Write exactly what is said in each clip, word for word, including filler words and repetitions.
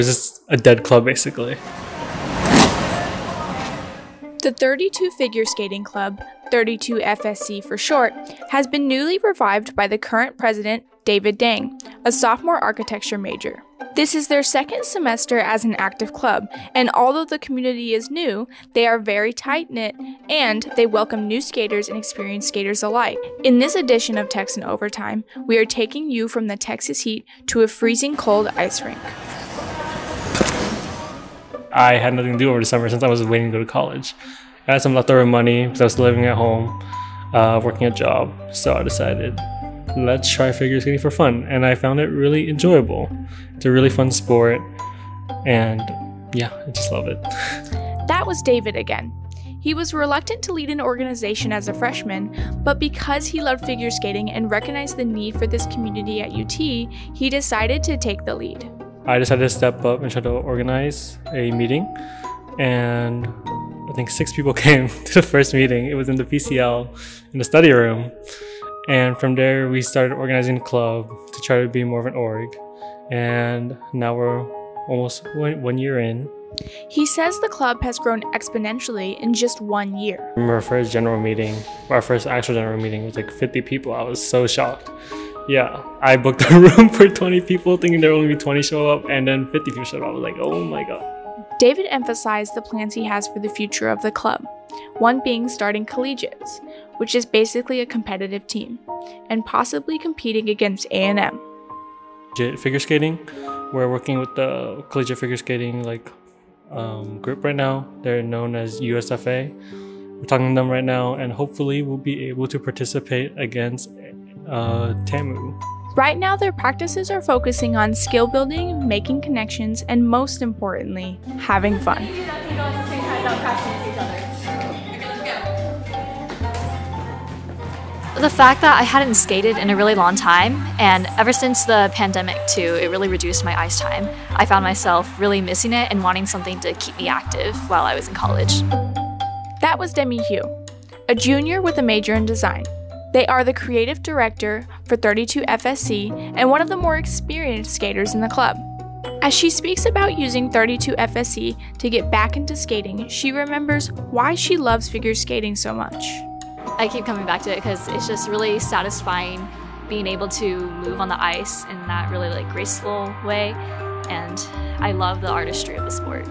It's just a dead club, basically. The thirty-two Figure Skating Club, thirty-two F S C for short, has been newly revived by the current president, David Dang, a sophomore architecture major. This is their second semester as an active club, and although the community is new, they are very tight-knit, and they welcome new skaters and experienced skaters alike. In this edition of Texan Overtime, we are taking you from the Texas heat to a freezing cold ice rink. I had nothing to do over the summer since I was waiting to go to college. I had some leftover money because I was living at home, uh, working a job, so I decided, let's try figure skating for fun, and I found it really enjoyable. It's a really fun sport, and yeah, I just love it. That was David again. He was reluctant to lead an organization as a freshman, but because he loved figure skating and recognized the need for this community at U T, he decided to take the lead. I decided to step up and try to organize a meeting, and I think six people came to the first meeting. It was in the P C L in the study room, and from there we started organizing the club to try to be more of an org, and now we're almost one, one year in. He says the club has grown exponentially in just one year. I remember our first general meeting, our first actual general meeting was like fifty people. I was so shocked. Yeah, I booked a room for twenty people thinking there would only be twenty show up, and then fifty people showed up. I was like, oh my god. David emphasized the plans he has for the future of the club, one being starting collegiates, which is basically a competitive team, and possibly competing against A and M. Figure skating, we're working with the collegiate figure skating like um, group right now. They're known as U S F A. We're talking to them right now, and hopefully we'll be able to participate against uh, TAMU. Right now, their practices are focusing on skill building, making connections, and most importantly, having fun. The fact that I hadn't skated in a really long time, and ever since the pandemic too, it really reduced my ice time. I found myself really missing it and wanting something to keep me active while I was in college. That was Demi Hugh, a junior with a major in design. They are the creative director for thirty-two F S C and one of the more experienced skaters in the club. As she speaks about using thirty-two F S C to get back into skating, she remembers why she loves figure skating so much. I keep coming back to it because it's just really satisfying being able to move on the ice in that really like graceful way, and I love the artistry of the sport.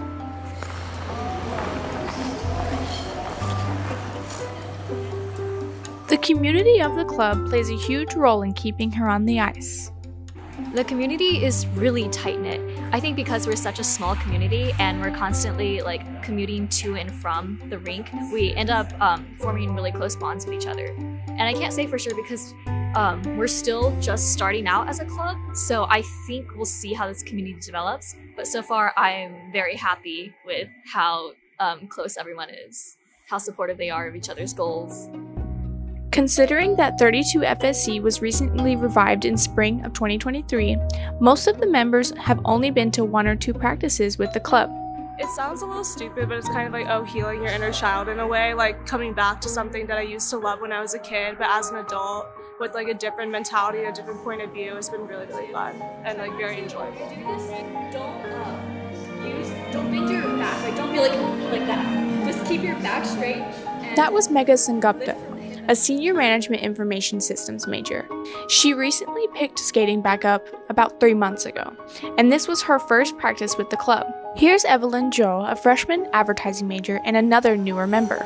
The community of the club plays a huge role in keeping her on the ice. The community is really tight-knit. I think because we're such a small community and we're constantly like commuting to and from the rink, we end up um, forming really close bonds with each other. And I can't say for sure because um, we're still just starting out as a club, so I think we'll see how this community develops. But so far, I'm very happy with how um, close everyone is, how supportive they are of each other's goals. Considering that thirty-two F S C was recently revived in spring of twenty twenty-three, most of the members have only been to one or two practices with the club. It sounds a little stupid, but it's kind of like, oh, healing your inner child in a way, like coming back to something that I used to love when I was a kid, but as an adult, with like a different mentality, a different point of view, it's been really, really fun and like very enjoyable. Do this, don't uh, use, don't bend your back, like don't be like, like that. Just keep your back straight. And that was Megha Sengupta, a senior management information systems major. She recently picked skating back up about three months ago, and this was her first practice with the club. Here's Evelyn Joe, a freshman advertising major and another newer member.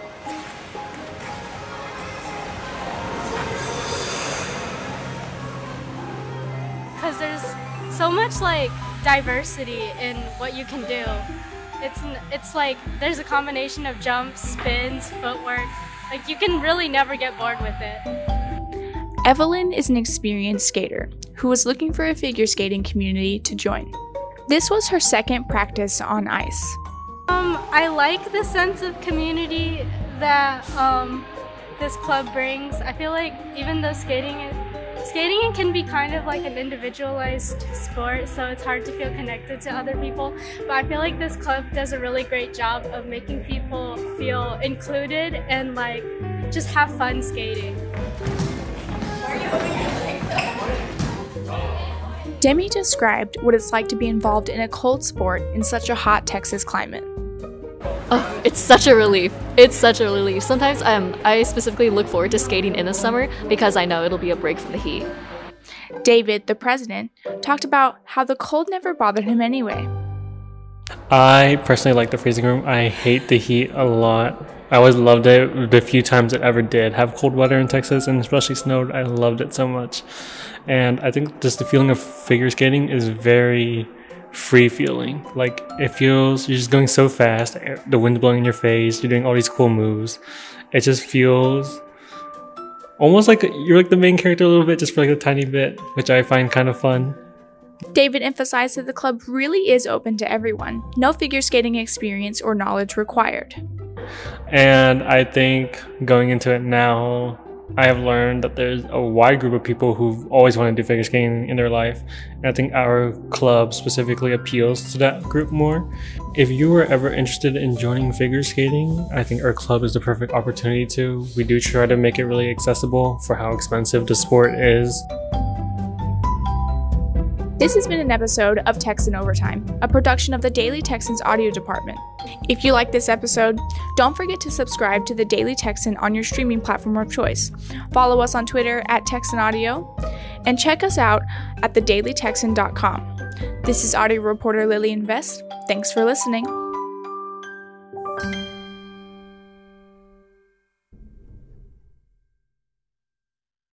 Because there's so much like diversity in what you can do. It's, it's like there's a combination of jumps, spins, footwork. Like, you can really never get bored with it. Evelyn is an experienced skater who was looking for a figure skating community to join. This was her second practice on ice. Um, I like the sense of community that um, this club brings. I feel like even though skating is, skating can be kind of like an individualized sport, so it's hard to feel connected to other people. But I feel like this club does a really great job of making people feel included and like just have fun skating. Demi described what it's like to be involved in a cold sport in such a hot Texas climate. Oh, it's such a relief. It's such a relief. Sometimes um, I specifically look forward to skating in the summer because I know it'll be a break from the heat. David, the president, talked about how the cold never bothered him anyway. I personally like the freezing room. I hate the heat a lot. I always loved it. The few times it ever did have cold weather in Texas, and especially snowed, I loved it so much. And I think just the feeling of figure skating is very free feeling. Like, it feels, you're just going so fast, the wind's blowing in your face, you're doing all these cool moves. It just feels almost like you're like the main character a little bit, just for like a tiny bit, which I find kind of fun. David emphasized that the club really is open to everyone. No figure skating experience or knowledge required. And I think going into it now, I have learned that there's a wide group of people who've always wanted to do figure skating in their life. And I think our club specifically appeals to that group more. If you were ever interested in joining figure skating, I think our club is the perfect opportunity to. We do try to make it really accessible for how expensive the sport is. This has been an episode of Texan Overtime, a production of the Daily Texan's audio department. If you like this episode, don't forget to subscribe to the Daily Texan on your streaming platform of choice. Follow us on Twitter at Texan Audio, and check us out at the daily texan dot com. This is audio reporter Lillian Vest. Thanks for listening.